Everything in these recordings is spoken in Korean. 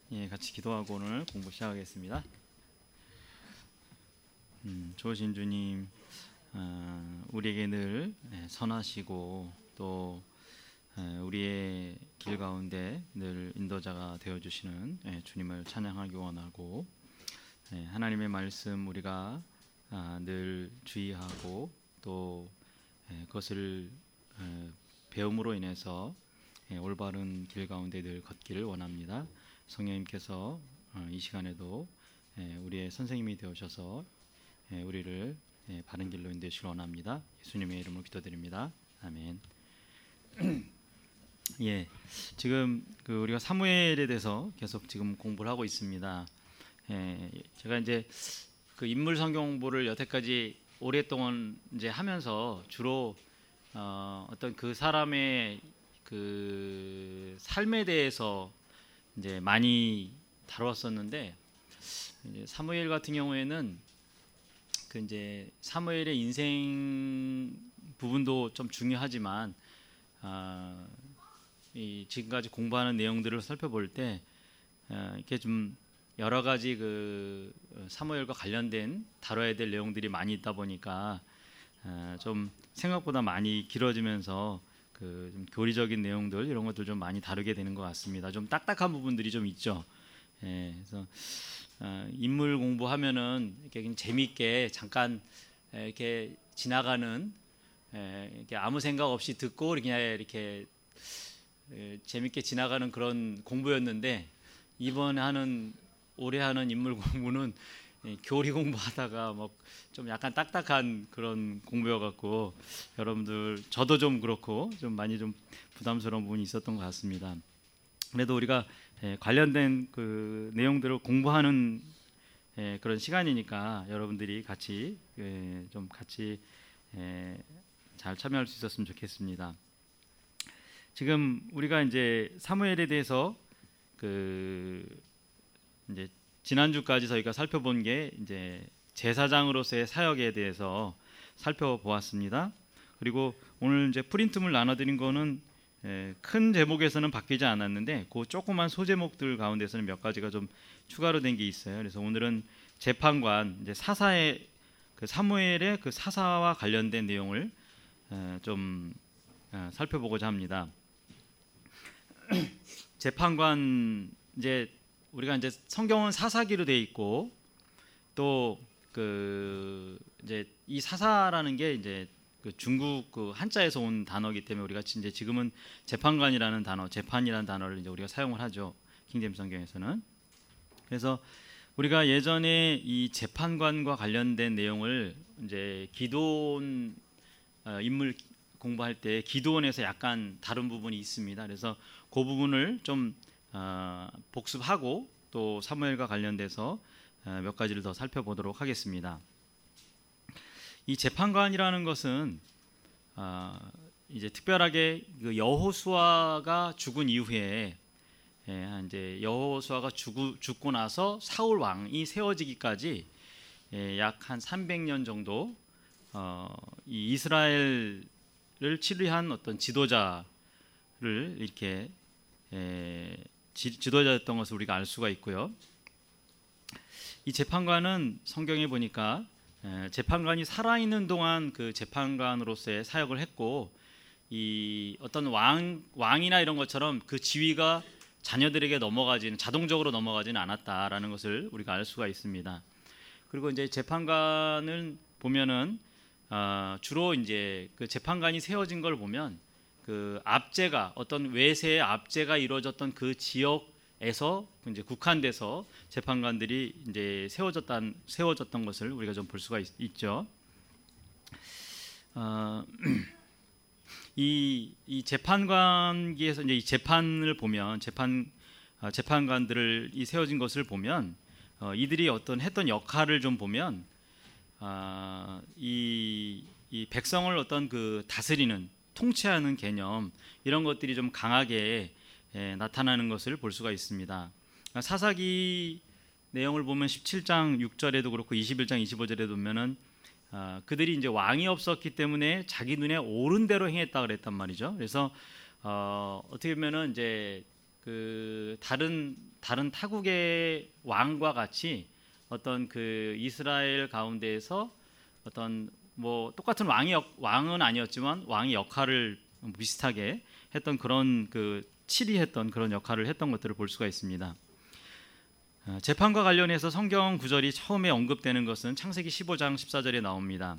같이 기도하고 오늘 공부 시작하겠습니다. 좋으신 주님, 우리에게 늘 선하시고 또 우리의 길 가운데 늘 인도자가 되어주시는 주님을 찬양하기 원하고, 하나님의 말씀 우리가 늘 주의하고 또 그것을 배움으로 인해서 올바른 길 가운데 늘 걷기를 원합니다. 성령님께서 이 시간에도 우리의 선생님이 되어셔서 우리를 바른 길로 인도하시길 원합니다. 예수님의 이름으로 기도드립니다. 아멘. 지금 우리가 사무엘에 대해서 계속 지금 공부를 하고 있습니다. 제가 이제 그 인물 성경 공부를 여태까지 오랫동안 이제 하면서 주로 어떤 그 사람의 그 삶에 대해서 이제 많이 다뤘었는데, 이제 사무엘 같은 경우에는 그 이제 사무엘의 인생 부분도 좀 중요하지만 이 지금까지 공부하는 내용들을 살펴볼 때 이렇게 좀 여러 가지 그 사무엘과 관련된 다뤄야 될 내용들이 많이 있다 보니까 좀 생각보다 많이 길어지면서 그 좀 교리적인 내용들 이런 것들 좀 많이 다루게 되는 것 같습니다. 좀 딱딱한 부분들이 좀 있죠. 그래서 인물 공부하면은 이렇게 재미있게 잠깐 이렇게 지나가는, 이렇게 아무 생각 없이 듣고 그냥 이렇게 재미있게 지나가는 그런 공부였는데, 이번에 올해 하는 인물 공부는 교리 공부하다가 뭐 좀 약간 딱딱한 그런 공부여갖고 여러분들, 저도 좀 그렇고 좀 많이 좀 부담스러운 부분이 있었던 것 같습니다. 그래도 우리가 관련된 그 내용들을 공부하는 그런 시간이니까 여러분들이 같이 좀 같이 잘 참여할 수 있었으면 좋겠습니다. 지금 우리가 이제 사무엘에 대해서 그 이제 지난주까지 저희가 살펴본 게 이제 제사장으로서의 사역에 대해서 살펴보았습니다. 그리고 오늘 이제 프린트물 나눠드린 거는 큰 제목에서는 바뀌지 않았는데 그 조그만 소제목들 가운데서는 몇 가지가 좀 추가로 된 게 있어요. 그래서 오늘은 재판관, 이제 사사의 그 사무엘의 그 사사와 관련된 내용을 좀 살펴보고자 합니다. 재판관, 이제 우리가 이제 성경은 사사기로 되어 있고 또 그 이제 이 사사라는 게 이제 그 중국 그 한자에서 온 단어이기 때문에 우리가 이제 지금은 재판관이라는 단어, 재판이라는 단어를 이제 우리가 사용을 하죠. 킹제임스 성경에서는. 그래서 우리가 예전에 이 재판관과 관련된 내용을 이제 기드온 인물 공부할 때 기드온에서 약간 다른 부분이 있습니다. 그래서 그 부분을 좀 복습하고 또 사무엘과 관련돼서 몇 가지를 더 살펴보도록 하겠습니다. 이 재판관이라는 것은 이제 특별하게 그 여호수아가 죽은 이후에 이제 여호수아가 죽고 나서 사울 왕이 세워지기까지 약 한 300년 정도 이 이스라엘을 치루한 어떤 지도자를 이렇게 지도자였던 것을 우리가 알 수가 있고요. 이 재판관은 성경에 보니까 재판관이 살아있는 동안 그 재판관으로서의 사역을 했고, 이 어떤 왕이나 이런 것처럼 그 지위가 자녀들에게 자동적으로 넘어가지는 않았다라는 것을 우리가 알 수가 있습니다. 그리고 이제 재판관을 보면은 주로 이제 그 재판관이 세워진 걸 보면 그 압제가, 어떤 외세의 압제가 이루어졌던 그 지역에서 이제 국한돼서 재판관들이 이제 세워졌던 것을 우리가 좀 볼 수가 있죠. 이 재판관기에서 이제 이 재판을 보면 재판관들을 세워진 것을 보면 이들이 어떤 했던 역할을 좀 보면 이 백성을 어떤 그 다스리는, 통치하는 개념, 이런 것들이 좀 강하게 나타나는 것을 볼 수가 있습니다. 사사기 내용을 보면 17장 6절에도 그렇고 21장 25절에도 보면은 그들이 이제 왕이 없었기 때문에 자기 눈에 옳은 대로 행했다 그랬단 말이죠. 그래서 어떻게 보면은 이제 그 다른 다른 타국의 왕과 같이 어떤 그 이스라엘 가운데에서 어떤 뭐 똑같은 왕은 아니었지만 왕의 역할을 비슷하게 했던 그런 그 치리했던 그런 역할을 했던 것들을 볼 수가 있습니다. 재판과 관련해서 성경 구절이 처음에 언급되는 것은 창세기 15장 14절에 나옵니다.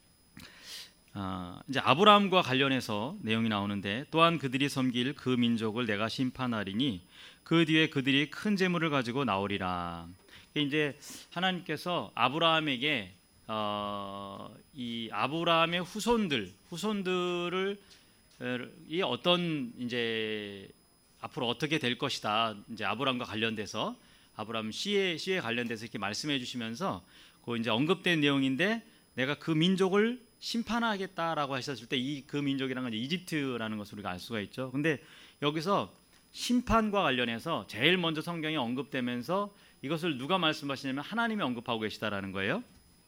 이제 아브라함과 관련해서 내용이 나오는데 또한 그들이 섬길 그 민족을 내가 심판하리니 그 뒤에 그들이 큰 재물을 가지고 나오리라. 이제 하나님께서 아브라함에게 이 아브라함의 후손들을 이 어떤 이제 앞으로 어떻게 될 것이다. 이제 아브라함과 관련돼서 아브라함 씨에 관련돼서 이렇게 말씀해 주시면서 그 이제 언급된 내용인데 내가 그 민족을 심판하겠다라고 하셨을 때 이 그 민족이라는 건 이집트라는 것을 우리가 알 수가 있죠. 근데 여기서 심판과 관련해서 제일 먼저 성경에 언급되면서 이것을 누가 말씀하시냐면 하나님이 언급하고 계시다라는 거예요.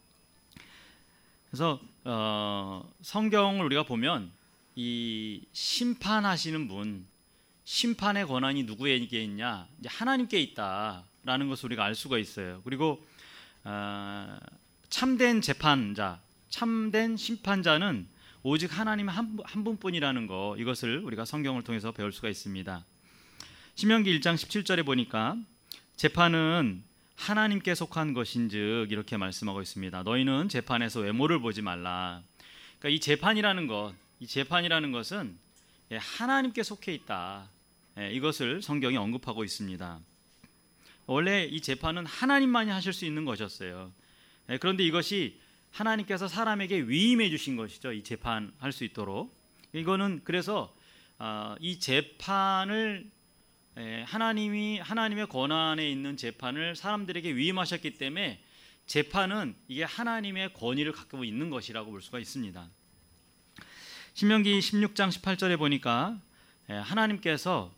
그래서 성경을 우리가 보면 이 심판하시는 분, 심판의 권한이 누구에게 있냐? 이제 하나님께 있다라는 것을 우리가 알 수가 있어요. 그리고 참된 재판자, 참된 심판자는 오직 하나님 한 분뿐이라는 거, 이것을 우리가 성경을 통해서 배울 수가 있습니다. 신명기 1장 17절에 보니까 재판은 하나님께 속한 것인즉 이렇게 말씀하고 있습니다. 너희는 재판에서 외모를 보지 말라. 그러니까 이 재판이라는 것은 하나님께 속해 있다. 이것을 성경이 언급하고 있습니다. 원래 이 재판은 하나님만이 하실 수 있는 것이었어요. 그런데 이것이 하나님께서 사람에게 위임해 주신 것이죠. 이 재판할 수 있도록. 이거는 그래서 이 재판을 하나님의 권한에 있는 재판을 사람들에게 위임하셨기 때문에 재판은 이게 하나님의 권위를 갖고 있는 것이라고 볼 수가 있습니다. 신명기 16장 18절에 보니까 하나님께서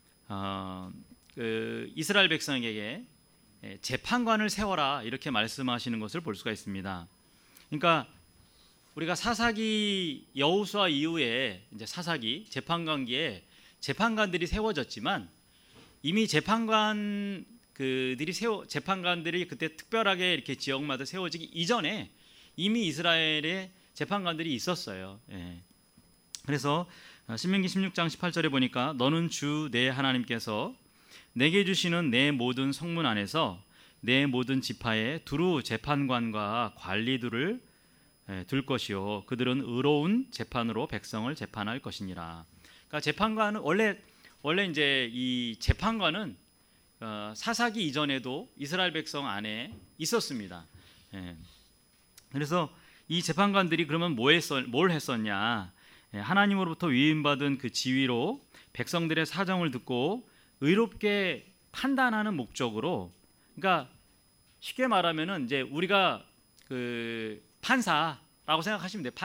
그 이스라엘 백성에게 재판관을 세워라 이렇게 말씀하시는 것을 볼 수가 있습니다. 그러니까 우리가 사사기 여호수아 이후에 이제 사사기 재판관기에 재판관들이 세워졌지만 이미 재판관들이 그때 특별하게 이렇게 지역마다 세워지기 이전에 이미 이스라엘에 재판관들이 있었어요. 그래서 신명기 16장 18절에 보니까 너는 주 내 하나님께서 내게 주시는 내 모든 성문 안에서 내 모든 지파에 두루 재판관과 관리들을 둘 것이요 그들은 의로운 재판으로 백성을 재판할 것이니라. 그러니까 재판관은 원래 이제 이 재판관은 사사기 이전에도 이스라엘 백성 안에 있었습니다. 그래서 이 재판관들이 그러면 뭘 했었냐? 하나님으로부터 위임받은 그 지위로 백성들의 사정을 듣고 의롭게 판단하는 목적으로, 그러니까 쉽게 말하면은 이제 우리가 그 판사라고 생각하시면 돼요.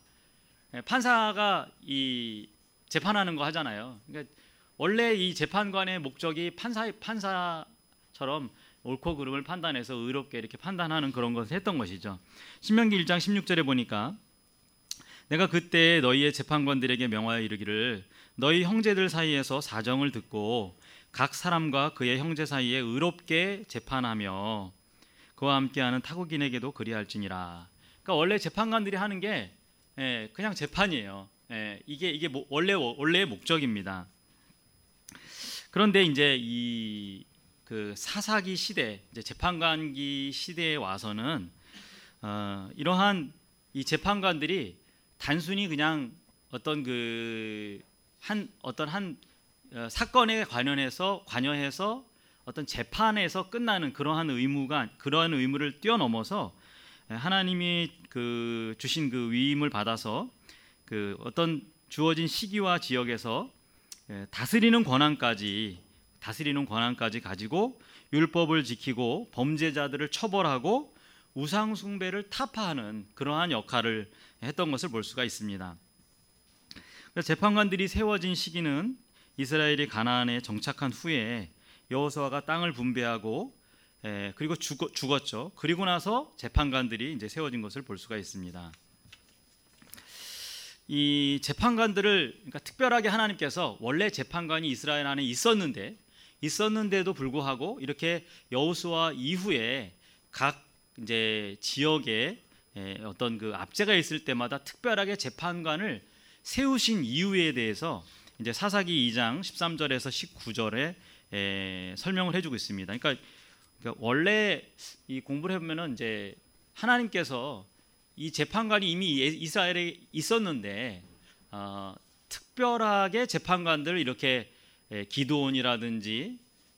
판사가 이 재판하는 거 하잖아요. 그러니까 원래 이 재판관의 목적이 판사처럼 옳고 그름을 판단해서 의롭게 이렇게 판단하는 그런 것을 했던 것이죠. 신명기 1장 16절에 보니까 내가 그때 너희의 재판관들에게 명하여 이르기를 너희 형제들 사이에서 사정을 듣고 각 사람과 그의 형제 사이에 의롭게 재판하며 그와 함께하는 타국인에게도 그리할지니라. 그러니까 원래 재판관들이 하는 게 그냥 재판이에요. 이게 원래의 목적입니다. 그런데 이제 이 그 사사기 시대, 이제 재판관기 시대에 와서는 이러한 이 재판관들이 단순히 그냥 어떤 한 사건에 관여해서 어떤 재판에서 끝나는 그러한 의무를 뛰어넘어서 하나님이 그 주신 그 위임을 받아서 그 어떤 주어진 시기와 지역에서 다스리는 권한까지 가지고 율법을 지키고 범죄자들을 처벌하고 우상 숭배를 타파하는 그러한 역할을 했던 것을 볼 수가 있습니다. 그래서 재판관들이 세워진 시기는 이스라엘이 가나안에 정착한 후에 여호수아가 땅을 분배하고 그리고 죽었죠. 그리고 나서 재판관들이 이제 세워진 것을 볼 수가 있습니다. 이 재판관들을 그러니까 특별하게 하나님께서 원래 재판관이 이스라엘 안에 있었는데 있었는데도 불구하고 이렇게 여호수아 이후에 각 이제 지역에 어떤 그 압제가 있을 때마다 특별하게 재판관을 세우신 이유에 대해서 이제 사사기 2장 13절에서 19절에 설명을 해주고 있습니다. 그러니까 원래 이 공부를 해보면은 이제 하나님께서 이 재판관이 이미 이스라엘에 있었는데 특별하게 재판관들을 이렇게 기드온이라든지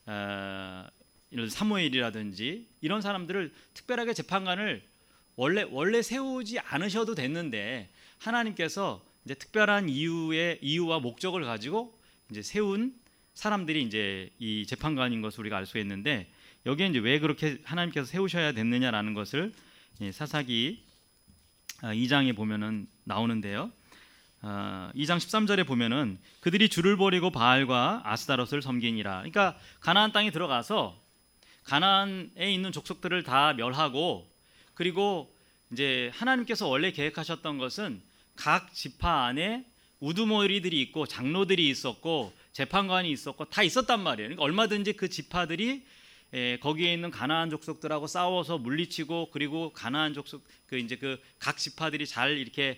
사무엘이라든지 이런 사람들을 특별하게 재판관을 원래 세우지 않으셔도 됐는데 하나님께서 이제 특별한 이유와 목적을 가지고 이제 세운 사람들이 이제 이 재판관인 것을 우리가 알 수 있는데 여기에 이제 왜 그렇게 하나님께서 세우셔야 됐느냐라는 것을 사사기 2장에 보면은 나오는데요. 2장 13절에 보면은 그들이 주를 버리고 바알과 아스다롯을 섬기니라. 그러니까 가나안 땅에 들어가서 가나안에 있는 족속들을 다 멸하고 그리고 이제 하나님께서 원래 계획하셨던 것은 각 지파 안에 우두머리들이 있고 장로들이 있었고 재판관이 있었고 다 있었단 말이에요. 그러니까 얼마든지 그 지파들이 거기에 있는 가나안 족속들하고 싸워서 물리치고 그리고 가나안 족속 이제 그 각 지파들이 잘 이렇게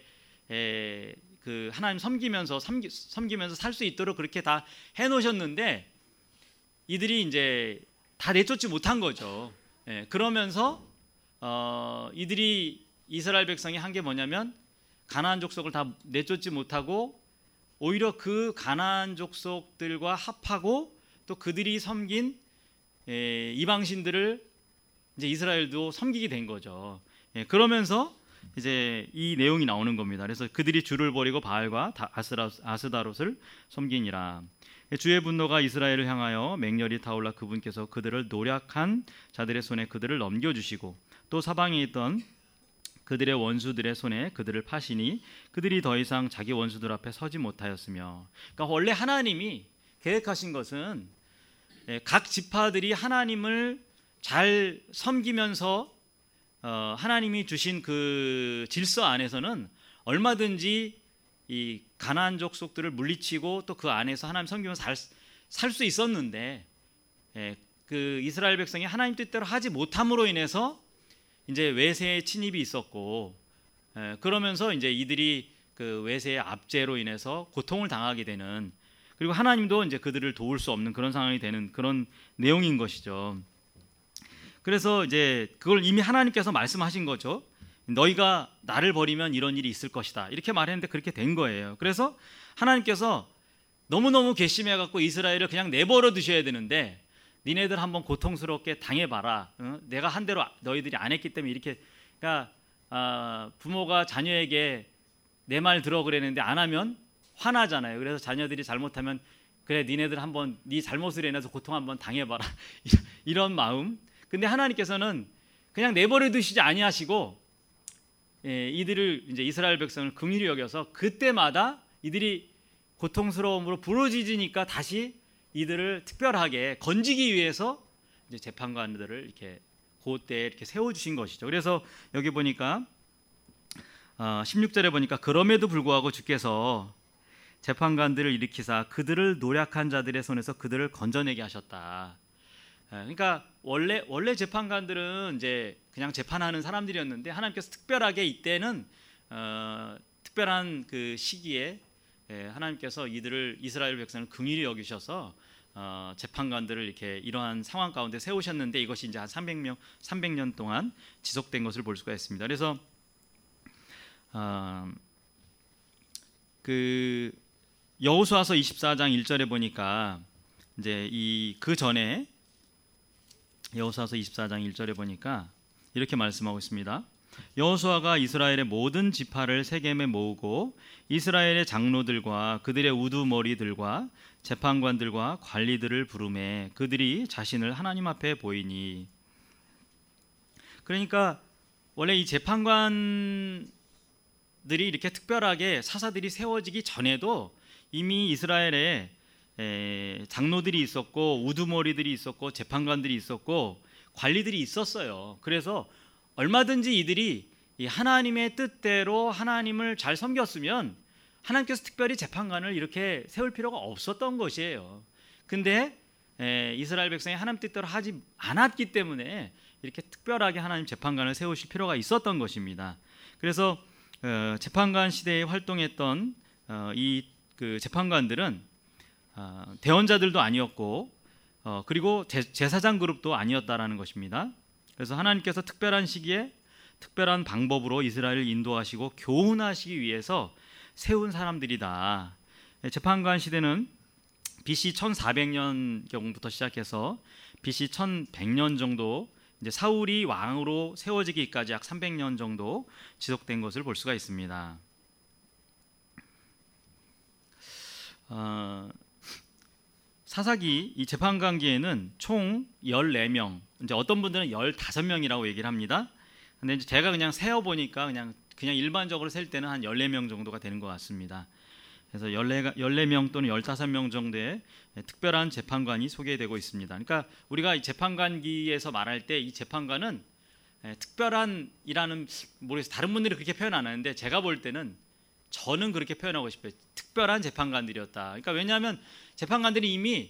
그 하나님 섬기면서 살 수 있도록 그렇게 다 해놓으셨는데 이들이 이제 다 내쫓지 못한 거죠. 그러면서 이들이 이스라엘 백성이 한 게 뭐냐면 가나안 족속을 다 내쫓지 못하고 오히려 그 가나안 족속들과 합하고 또 그들이 섬긴 이방신들을 이제 이스라엘도 섬기게 된 거죠. 그러면서 이제 이 내용이 나오는 겁니다. 그래서 그들이 주를 버리고 바알과 아스다롯을 섬기니라. 주의 분노가 이스라엘을 향하여 맹렬히 타올라 그분께서 그들을 노략한 자들의 손에 그들을 넘겨주시고 또 사방에 있던 그들의 원수들의 손에 그들을 파시니 그들이 더 이상 자기 원수들 앞에 서지 못하였으며. 그러니까 원래 하나님이 계획하신 것은 각 지파들이 하나님을 잘 섬기면서 하나님이 주신 그 질서 안에서는 얼마든지 이 가나안 족속들을 물리치고 또 그 안에서 하나님 섬기면서 살 수 있었는데 그 이스라엘 백성이 하나님 뜻대로 하지 못함으로 인해서 이제 외세의 침입이 있었고 그러면서 이제 이들이 그 외세의 압제로 인해서 고통을 당하게 되는 그리고 하나님도 이제 그들을 도울 수 없는 그런 상황이 되는 그런 내용인 것이죠. 그래서 이제 그걸 이미 하나님께서 말씀하신 거죠. 너희가 나를 버리면 이런 일이 있을 것이다. 이렇게 말했는데 그렇게 된 거예요. 그래서 하나님께서 너무너무 괘씸해갖고 이스라엘을 그냥 내버려 두셔야 되는데 니네들 한번 고통스럽게 당해봐라. 내가 한 대로 너희들이 안 했기 때문에 이렇게 그러니까 부모가 자녀에게 내 말 들어 그랬는데 안 하면 화나잖아요. 그래서 자녀들이 잘못하면 그래 니네들 한번 네 잘못으로 인해서 고통 한번 당해봐라. 이런 마음. 근데 하나님께서는 그냥 내버려 두시지 아니하시고 이들을 이제 이스라엘 백성을 긍휼히 여겨서 그때마다 이들이 고통스러움으로 부르짖으니까 다시 이들을 특별하게 건지기 위해서 이제 재판관들을 이렇게 그때에 이렇게 세워 주신 것이죠. 그래서 여기 보니까 16절에 보니까 그럼에도 불구하고 주께서 재판관들을 일으키사 그들을 노략한 자들의 손에서 그들을 건져내게 하셨다. 그러니까 원래 재판관들은 이제 그냥 재판하는 사람들이었는데 하나님께서 특별하게 이때는 특별한 그 시기에 하나님께서 이스라엘 백성을 긍휼히 여기셔서 재판관들을 이렇게 이러한 상황 가운데 세우셨는데 이것이 이제 한 300년 동안 지속된 것을 볼 수가 있습니다. 그래서 그 여호수아서 24장 1절에 보니까 이제 그 전에 여호수아서 24장 1절에 보니까 이렇게 말씀하고 있습니다. 여호수아가 이스라엘의 모든 지파를 세겜에 모으고 이스라엘의 장로들과 그들의 우두머리들과 재판관들과 관리들을 부르매 그들이 자신을 하나님 앞에 보이니. 그러니까 원래 이 재판관들이 이렇게 특별하게 사사들이 세워지기 전에도 이미 이스라엘에 장로들이 있었고 우두머리들이 있었고 재판관들이 있었고 관리들이 있었어요. 그래서 얼마든지 이들이 이 하나님의 뜻대로 하나님을 잘 섬겼으면 하나님께서 특별히 재판관을 이렇게 세울 필요가 없었던 것이에요. 근데 이스라엘 백성이 하나님 뜻대로 하지 않았기 때문에 이렇게 특별하게 하나님 재판관을 세우실 필요가 있었던 것입니다. 그래서 재판관 시대에 활동했던 이 그 재판관들은 대언자들도 아니었고 그리고 제사장 그룹도 아니었다라는 것입니다. 그래서 하나님께서 특별한 시기에 특별한 방법으로 이스라엘을 인도하시고 교훈하시기 위해서 세운 사람들이다. 재판관 시대는 BC 1400년경부터 시작해서 BC 1100년 정도 이제 사울이 왕으로 세워지기까지 약 300년 정도 지속된 것을 볼 수가 있습니다. 사사기 이 재판관기에는 총 14명, 이제 어떤 분들은 15명이라고 얘기를 합니다. 근데 이제 제가 그냥 세어 보니까 그냥 일반적으로 셀 때는 한 14명 정도가 되는 것 같습니다. 그래서 14명 또는 15명 정도의 특별한 재판관이 소개되고 있습니다. 그러니까 우리가 이 재판관기에서 말할 때 이 재판관은 특별한이라는, 모르겠어요. 다른 분들이 그렇게 표현 안 하는데 제가 볼 때는 저는 그렇게 표현하고 싶어요. 특별한 재판관들이었다. 그러니까 왜냐하면 재판관들이 이미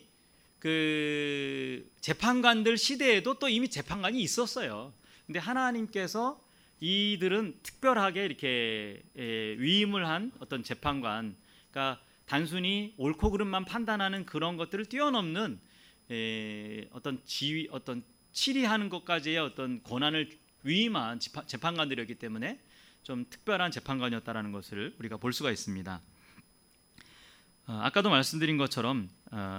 그 재판관들 시대에도 또 이미 재판관이 있었어요. 근데 하나님께서 이들은 특별하게 이렇게 위임을 한 어떤 재판관, 그러니까 단순히 옳고 그름만 판단하는 그런 것들을 뛰어넘는 어떤 지위, 어떤 치리하는 것까지의 어떤 권한을 위임한 재판관들이었기 때문에 좀 특별한 재판관이었다라는 것을 우리가 볼 수가 있습니다. 아까도 말씀드린 것처럼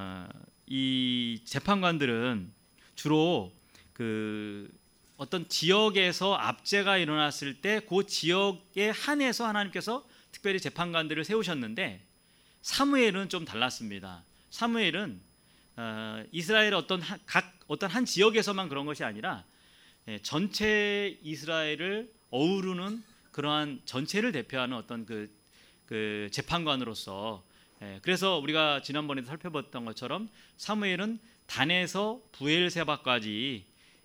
이 재판관들은 주로 그 어떤 지역에서 압제가 일어났을 때 그 지역에 한해서 하나님께서 특별히 재판관들을 세우셨는데 사무엘은 좀 달랐습니다. 사무엘은 이스라엘 어떤 한 지역에서만 그런 것이 아니라 전체 이스라엘을 어우르는 그러한 전체를 대표하는 어떤 그 재판관으로서, 그래서 우리가 지난번에 살펴봤던 것처럼 사무엘은 단에서 브엘세바까지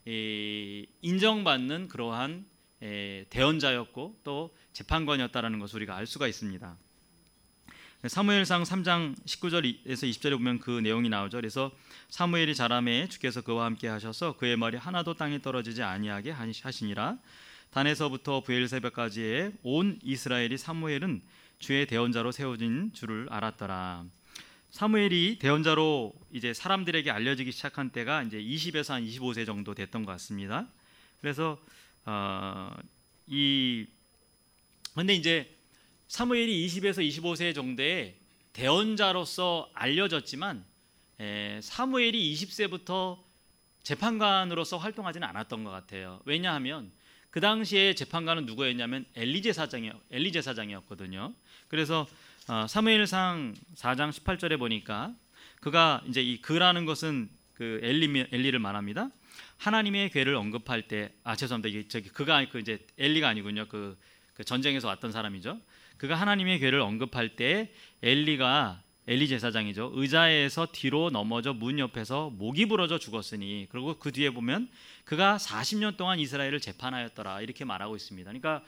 인정받는 그러한 대언자였고 또 재판관이었다라는 것을 우리가 알 수가 있습니다. 사무엘상 3장 19절에서 20절에 보면 그 내용이 나오죠. 그래서 사무엘이 자라매 주께서 그와 함께 하셔서 그의 말이 하나도 땅에 떨어지지 아니하게 하시니라. 단에서부터 브엘세바까지의 온 이스라엘이 사무엘은 주의 대언자로 세워진 줄을 알았더라. 사무엘이 대언자로 이제 사람들에게 알려지기 시작한 때가 이제 20에서 한 25세 정도 됐던 것 같습니다. 그래서 근데 이제 사무엘이 20에서 25세 정도의 대언자로서 알려졌지만 사무엘이 20세부터 재판관으로서 활동하지는 않았던 것 같아요. 왜냐하면 그 당시에 재판관은 누구였냐면 엘리 제사장이었거든요. 그래서 사무엘상 4장 18절에 보니까 그가 이제 이 그라는 것은 그 엘리를 말합니다. 하나님의 괴를 언급할 때 죄송합니다. 이게 그가 이제 엘리가 아니군요. 그 전쟁에서 왔던 사람이죠. 그가 하나님의 괴를 언급할 때 엘리 제사장이죠. 의자에서 뒤로 넘어져 문 옆에서 목이 부러져 죽었으니, 그리고 그 뒤에 보면 그가 40년 동안 이스라엘을 재판하였더라 이렇게 말하고 있습니다. 그러니까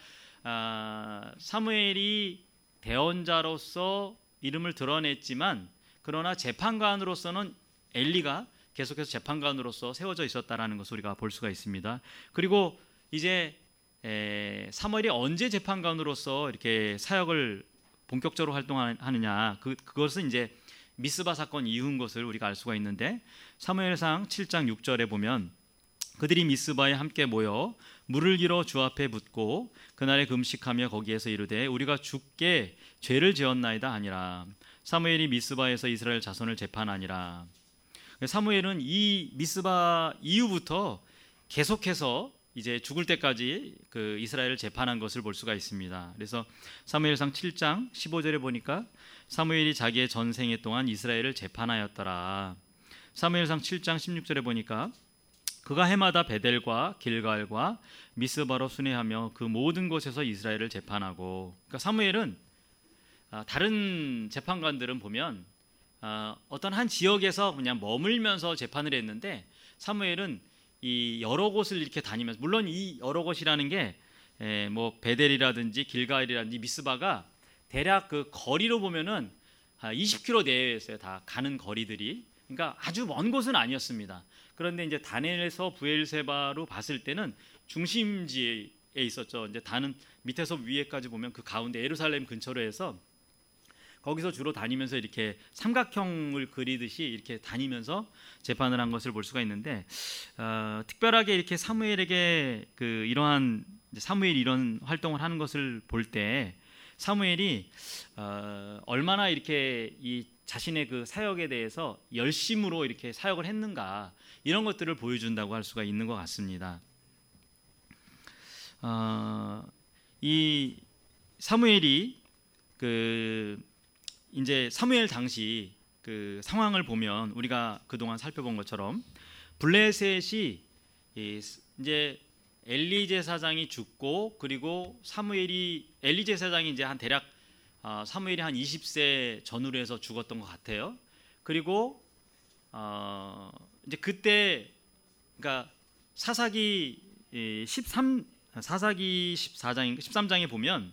사무엘이 대언자로서 이름을 드러냈지만 그러나 재판관으로서는 엘리가 계속해서 재판관으로서 세워져 있었다라는 것을 우리가 볼 수가 있습니다. 그리고 이제 사무엘이 언제 재판관으로서 이렇게 사역을 본격적으로 활동하느냐, 그것은 이제 미스바 사건 이후인 것을 우리가 알 수가 있는데, 사무엘상 7장 6절에 보면 그들이 미스바에 함께 모여 물을 길어 주 앞에 붓고 그날에 금식하며 거기에서 이르되 우리가 주께 죄를 지었나이다 하니라. 사무엘이 미스바에서 이스라엘 자손을 재판하니라. 사무엘은 이 미스바 이후부터 계속해서 이제 죽을 때까지 그 이스라엘을 재판한 것을 볼 수가 있습니다. 그래서 사무엘상 7장 15절에 보니까 사무엘이 자기의 전생애 동안 이스라엘을 재판하였더라. 사무엘상 7장 16절에 보니까 그가 해마다 베델과 길갈과 미스바로 순회하며 그 모든 곳에서 이스라엘을 재판하고, 그러니까 사무엘은 다른 재판관들은 보면 어떤 한 지역에서 그냥 머물면서 재판을 했는데 사무엘은 이 여러 곳을 이렇게 다니면서, 물론 이 여러 곳이라는 게 뭐 베델이라든지 길갈이라든지 미스바가 대략 그 거리로 보면은 20km 내외였어요. 다 가는 거리들이. 그러니까 아주 먼 곳은 아니었습니다. 그런데 이제 단에서 브엘세바로 봤을 때는 중심지에 있었죠. 이제 단은 밑에서 위에까지 보면 그 가운데 예루살렘 근처로 해서 거기서 주로 다니면서 이렇게 삼각형을 그리듯이 이렇게 다니면서 재판을 한 것을 볼 수가 있는데, 특별하게 이렇게 사무엘에게 이러한 사무엘이 이런 활동을 하는 것을 볼 때 사무엘이 얼마나 이렇게 이 자신의 그 사역에 대해서 열심으로 이렇게 사역을 했는가, 이런 것들을 보여준다고 할 수가 있는 것 같습니다. 이 사무엘이 이제 사무엘 당시 그 상황을 보면 우리가 그동안 살펴본 것처럼 블레셋이 이제 엘리 제사장이 죽고, 그리고 엘리 제사장이 이제 한 대략 사무엘이 한 20세 전후로 해서 죽었던 것 같아요. 그리고 이제 그때 그러니까 사사기 13장에 보면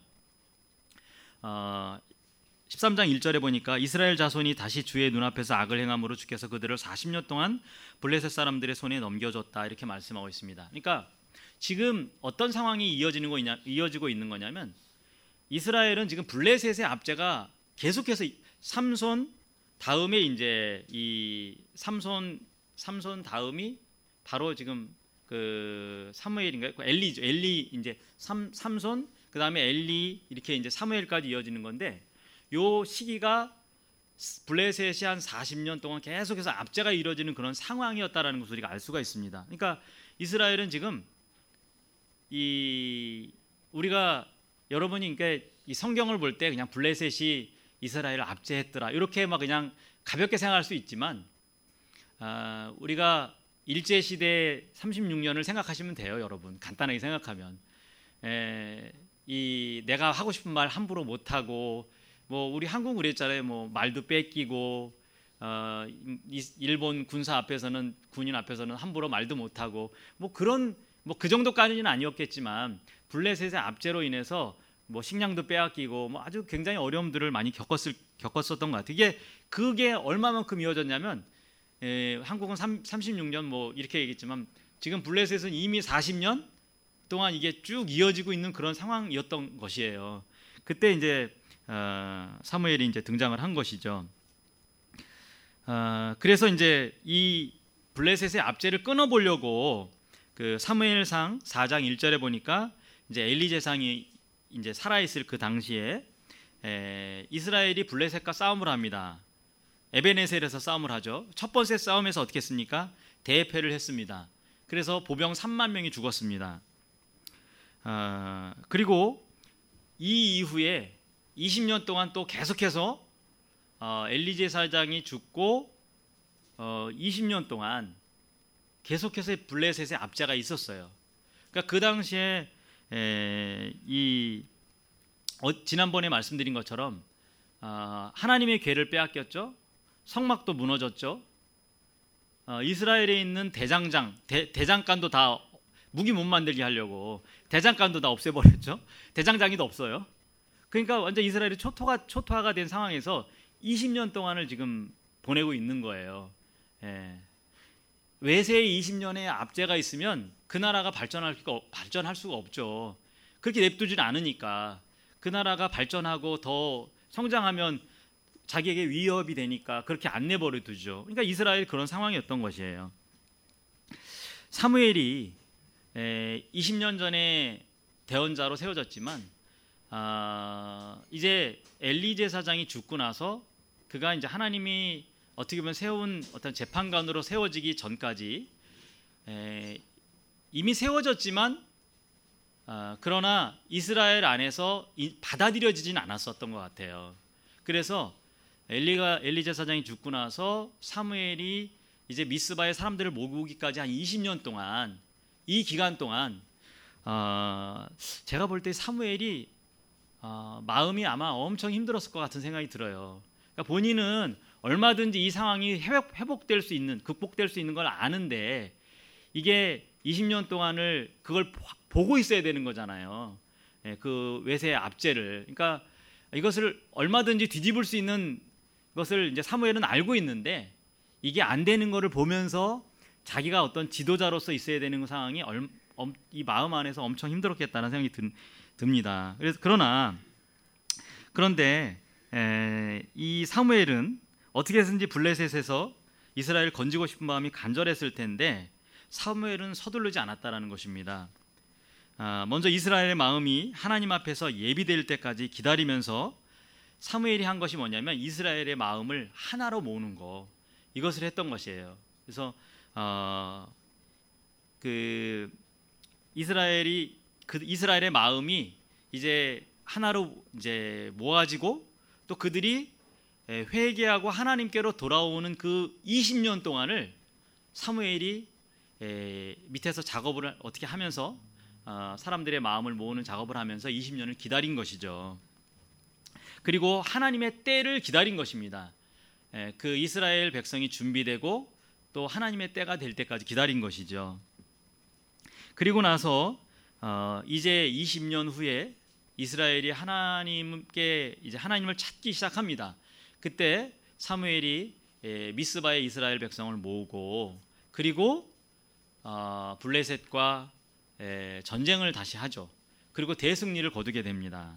13장 1절에 보니까 이스라엘 자손이 다시 주의 눈앞에서 악을 행함으로 주께서 그들을 40년 동안 블레셋 사람들의 손에 넘겨줬다, 이렇게 말씀하고 있습니다. 그러니까 지금 어떤 상황이 이어지고 있는 거냐면, 이스라엘은 지금 블레셋의 압제가 계속해서 삼손 다음에 이제 이 삼손 다음이 바로 지금 그 사무엘인가요? 엘리 이제 삼손, 그다음에 엘리, 이렇게 이제 사무엘까지 이어지는 건데, 요 시기가 블레셋이 한 40년 동안 계속해서 압제가 이루어지는 그런 상황이었다라는 것을 우리가 알 수가 있습니다. 그러니까 이스라엘은 지금 우리가 여러분이 그러니까 이 성경을 볼 때 그냥 블레셋이 이스라엘을 압제했더라, 이렇게 막 그냥 가볍게 생각할 수 있지만, 우리가 일제 시대 36년을 생각하시면 돼요, 여러분. 간단하게 생각하면 내가 하고 싶은 말 함부로 못 하고, 뭐 우리 한국 그랬잖아요. 뭐 말도 뺏기고, 일본 군사 앞에서는, 군인 앞에서는 함부로 말도 못 하고, 뭐 그 정도까지는 아니었겠지만 블레셋의 압제로 인해서 뭐 식량도 빼앗기고, 뭐 아주 굉장히 어려움들을 많이 겪었었던 것 같아요. 그게 얼마만큼 이어졌냐면, 한국은 36년 뭐 이렇게 얘기했지만 지금 블레셋은 이미 40년 동안 이게 쭉 이어지고 있는 그런 상황이었던 것이에요. 그때 이제 사무엘이 이제 등장을 한 것이죠. 그래서 이제 이 블레셋의 압제를 끊어보려고 그 사무엘상 4장 1절에 보니까 이제 엘리 제사장이 이제 살아있을 그 당시에 이스라엘이 블레셋과 싸움을 합니다. 에베네셀에서 싸움을 하죠. 첫 번째 싸움에서 어떻게 했습니까? 대패를 했습니다. 그래서 보병 3만 명이 죽었습니다. 그리고 이 이후에 20년 동안 또 계속해서 엘리 제사장이 죽고 20년 동안 계속해서 블레셋의 압제가 있었어요. 그러니까 그 당시에 지난번에 말씀드린 것처럼 하나님의 궤를 빼앗겼죠. 성막도 무너졌죠. 이스라엘에 있는 대장간도 다 무기 못 만들게 하려고 대장간도 다 없애버렸죠. 대장장이도 없어요. 그러니까 완전 이스라엘이 초토화가 된 상황에서 20년 동안을 지금 보내고 있는 거예요. 외세의 20년의 압제가 있으면 그 나라가 발전할 수가 없죠. 그렇게 냅두질 않으니까. 그 나라가 발전하고 더 성장하면 자기에게 위협이 되니까 그렇게 안 내버려 두죠. 그러니까 이스라엘이 그런 상황이었던 것이에요. 사무엘이 20년 전에 대언자로 세워졌지만 이제 엘리 제사장이 죽고 나서 그가 이제 하나님이 어떻게 보면 세운 어떤 재판관으로 세워지기 전까지 이미 세워졌지만 그러나 이스라엘 안에서 받아들여지진 않았었던 것 같아요. 그래서 엘리 제사장이 죽고 나서 사무엘이 이제 미스바의 사람들을 모으기까지 한 20년 동안, 이 기간 동안 제가 볼 때 사무엘이 마음이 아마 엄청 힘들었을 것 같은 생각이 들어요. 그러니까 본인은 얼마든지 이 상황이 극복될 수 있는 걸 아는데 이게 20년 동안을 그걸 보고 있어야 되는 거잖아요. 그 외세의 압제를. 그러니까 이것을 얼마든지 뒤집을 수 있는 것을 이제 사무엘은 알고 있는데 이게 안 되는 거를 보면서 자기가 어떤 지도자로서 있어야 되는 상황이 이 마음 안에서 엄청 힘들었겠다는 생각이 듭니다. 그런데 이 사무엘은 어떻게 해서든지 블레셋에서 이스라엘을 건지고 싶은 마음이 간절했을 텐데 사무엘은 서두르지 않았다라는 것입니다. 먼저 이스라엘의 마음이 하나님 앞에서 예비될 때까지 기다리면서 사무엘이 한 것이 뭐냐면 이스라엘의 마음을 하나로 모으는 거, 이것을 했던 것이에요. 그래서 이스라엘의 마음이 이제 하나로 이제 모아지고 또 그들이 회개하고 하나님께로 돌아오는 그 20년 동안을 사무엘이 밑에서 작업을 어떻게 하면서 사람들의 마음을 모으는 작업을 하면서 20년을 기다린 것이죠. 그리고 하나님의 때를 기다린 것입니다. 그 이스라엘 백성이 준비되고 또 하나님의 때가 될 때까지 기다린 것이죠. 그리고 나서 이제 20년 후에 이스라엘이 이제 하나님을 찾기 시작합니다. 그때 사무엘이 미스바에 이스라엘 백성을 모으고 그리고 블레셋과 전쟁을 다시 하죠. 그리고 대승리를 거두게 됩니다.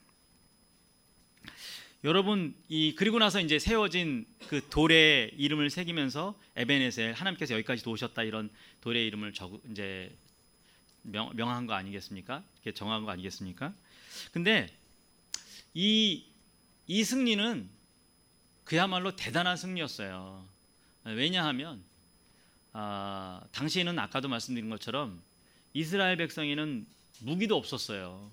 여러분, 그리고 나서 이제 세워진 그 돌의 이름을 새기면서 에베네셀, 하나님께서 여기까지 도우셨다, 이런 돌의 이름을 이제 명한 거 아니겠습니까? 이렇게 정한 거 아니겠습니까? 근데 이 승리는 그야말로 대단한 승리였어요. 왜냐하면 당시에는 아까도 말씀드린 것처럼 이스라엘 백성에는 무기도 없었어요.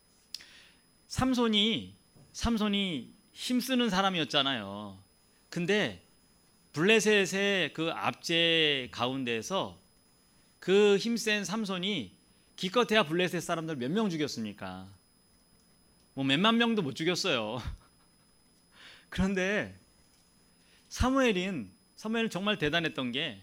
삼손이 힘쓰는 사람이었잖아요. 근데 블레셋의 그 압제 가운데에서 그 힘센 삼손이 기껏해야 블레셋 사람들 몇 명 죽였습니까? 뭐 몇만 명도 못 죽였어요. 그런데 사무엘은 정말 대단했던 게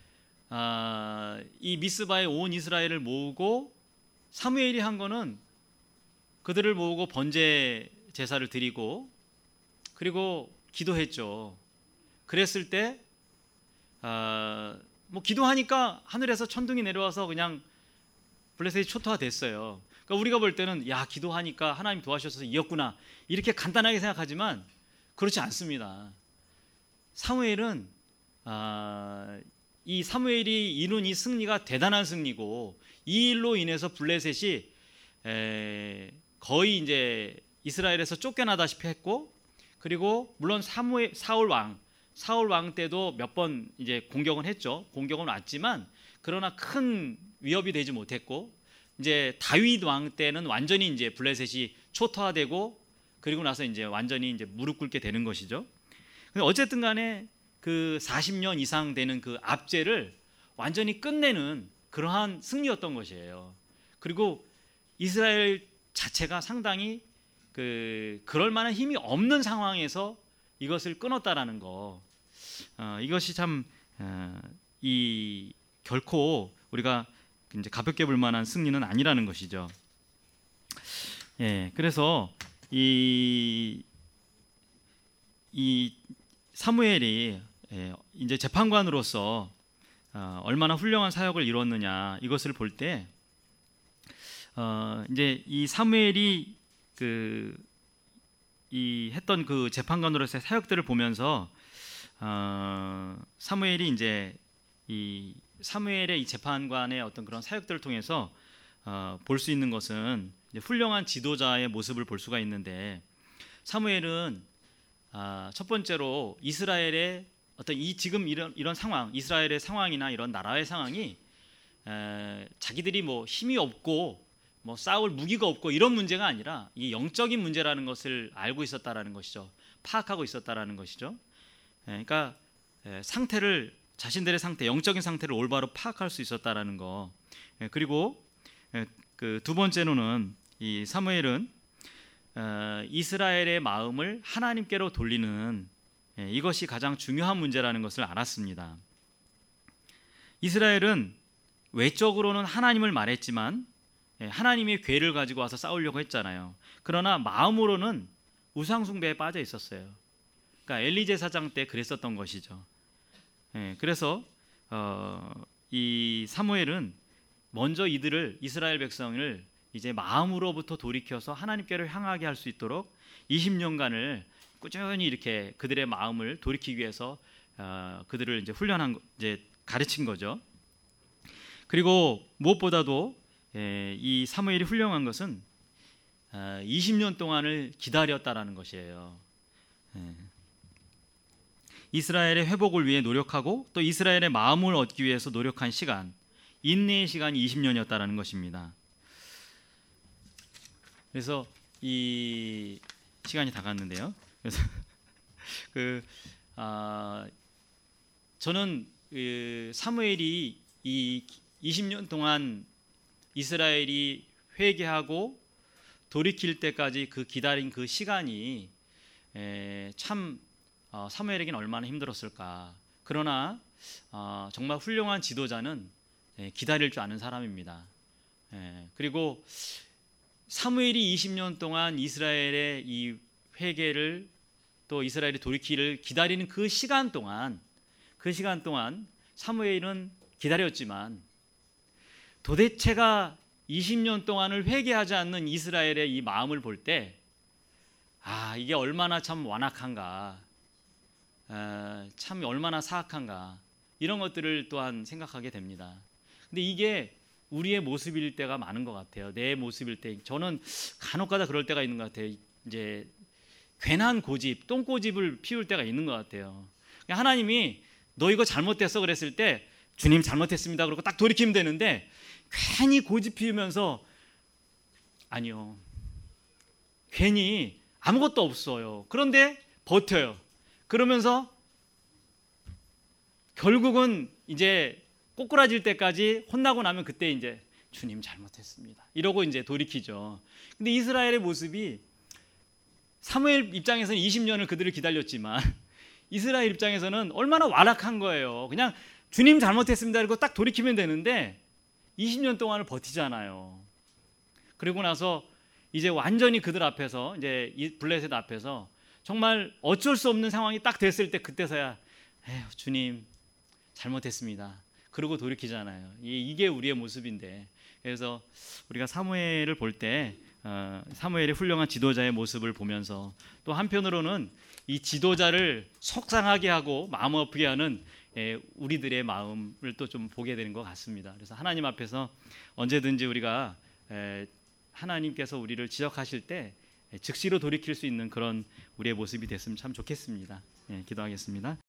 이 미스바에 온 이스라엘을 모으고 사무엘이 한 거는 그들을 모으고 번제 제사를 드리고 그리고 기도했죠. 그랬을 때 뭐 기도하니까 하늘에서 천둥이 내려와서 그냥 블레셋이 초토화됐어요. 그러니까 우리가 볼 때는 야, 기도하니까 하나님 도와주셔서 이겼구나, 이렇게 간단하게 생각하지만 그렇지 않습니다. 사무엘은 이 사무엘이 이룬 이 승리가 대단한 승리고 이 일로 인해서 블레셋이 거의 이제 이스라엘에서 쫓겨나다시피 했고, 그리고 물론 사울 왕 때도 몇 번 이제 공격은 했죠. 공격은 왔지만 그러나 큰 위협이 되지 못했고, 이제 다윗 왕 때는 완전히 이제 블레셋이 초토화되고 그리고 나서 이제 완전히 이제 무릎 꿇게 되는 것이죠. 근데 어쨌든 간에 그 40년 이상 되는 그 압제를 완전히 끝내는 그러한 승리였던 것이에요. 그리고 이스라엘 자체가 상당히 그럴 만한 힘이 없는 상황에서 이것을 끊었다라는 거, 이것이 참 결코 우리가 이제 가볍게 볼 만한 승리는 아니라는 것이죠. 그래서 이 사무엘이 이제 재판관으로서 얼마나 훌륭한 사역을 이뤘느냐, 이것을 볼 때 이제 이 사무엘이 했던 그 재판관으로서의 사역들을 보면서 사무엘이 이제 이 사무엘의 이 재판관의 어떤 그런 사역들을 통해서 볼 수 있는 것은 이제 훌륭한 지도자의 모습을 볼 수가 있는데, 사무엘은 첫 번째로 이스라엘의 어떤 지금 이런 상황, 이스라엘의 상황이나 이런 나라의 상황이 자기들이 뭐 힘이 없고 뭐 싸울 무기가 없고 이런 문제가 아니라 이 영적인 문제라는 것을 알고 있었다라는 것이죠. 파악하고 있었다라는 것이죠. 그러니까 자신들의 상태, 영적인 상태를 올바로 파악할 수 있었다라는 거. 그리고 그 두 번째로는 이 사무엘은 이스라엘의 마음을 하나님께로 돌리는 이것이 가장 중요한 문제라는 것을 알았습니다. 이스라엘은 외적으로는 하나님을 말했지만 하나님의 궤를 가지고 와서 싸우려고 했잖아요. 그러나 마음으로는 우상 숭배에 빠져 있었어요. 그러니까 엘리 제사장 때 그랬었던 것이죠. 그래서 이 사무엘은 먼저 이스라엘 백성을 이제 마음으로부터 돌이켜서 하나님께로 향하게 할 수 있도록 20년간을 꾸준히 이렇게 그들의 마음을 돌이키기 위해서 그들을 이제 가르친 거죠. 그리고 무엇보다도 이 사무엘이 훌륭한 것은 20년 동안을 기다렸다라는 것이에요. 이스라엘의 회복을 위해 노력하고 또 이스라엘의 마음을 얻기 위해서 노력한 시간, 인내의 시간이 20년이었다라는 것입니다. 그래서 이 시간이 다 갔는데요. 그래서 저는 사무엘이 이 20년 동안 이스라엘이 회개하고 돌이킬 때까지 그 기다린 그 시간이 참 사무엘에게는 얼마나 힘들었을까. 그러나 정말 훌륭한 지도자는 기다릴 줄 아는 사람입니다. 그리고 사무엘이 20년 동안 이스라엘의 이 회개를 또 이스라엘의 돌이키를 기다리는 그 시간 동안 사무엘은 기다렸지만 도대체가 20년 동안을 회개하지 않는 이스라엘의 이 마음을 볼 때 이게 얼마나 참 완악한가, 참 얼마나 사악한가, 이런 것들을 또한 생각하게 됩니다. 근데 이게 우리의 모습일 때가 많은 것 같아요. 내 모습일 때 저는 간혹가다 그럴 때가 있는 것 같아요. 이제 괜한 고집, 똥고집을 피울 때가 있는 것 같아요. 하나님이 너 이거 잘못됐어 그랬을 때 주님 잘못했습니다 그러고 딱 돌이키면 되는데 괜히 고집 피우면서 아니요, 괜히 아무것도 없어요. 그런데 버텨요. 그러면서 결국은 이제 꼬꾸라질 때까지 혼나고 나면 그때 이제 주님 잘못했습니다 이러고 이제 돌이키죠. 근데 이스라엘의 모습이 사무엘 입장에서는 20년을 그들을 기다렸지만 이스라엘 입장에서는 얼마나 완악한 거예요. 그냥 주님 잘못했습니다 그리고 딱 돌이키면 되는데 20년 동안을 버티잖아요. 그리고 나서 이제 완전히 그들 앞에서 이제 이 블레셋 앞에서 정말 어쩔 수 없는 상황이 딱 됐을 때 그때서야 주님 잘못했습니다 그러고 돌이키잖아요. 이게 우리의 모습인데, 그래서 우리가 사무엘을 볼 때 사무엘의 훌륭한 지도자의 모습을 보면서 또 한편으로는 이 지도자를 속상하게 하고 마음 아프게 하는 우리들의 마음을 또 좀 보게 되는 것 같습니다. 그래서 하나님 앞에서 언제든지 우리가 하나님께서 우리를 지적하실 때 즉시로 돌이킬 수 있는 그런 우리의 모습이 됐으면 참 좋겠습니다. 기도하겠습니다.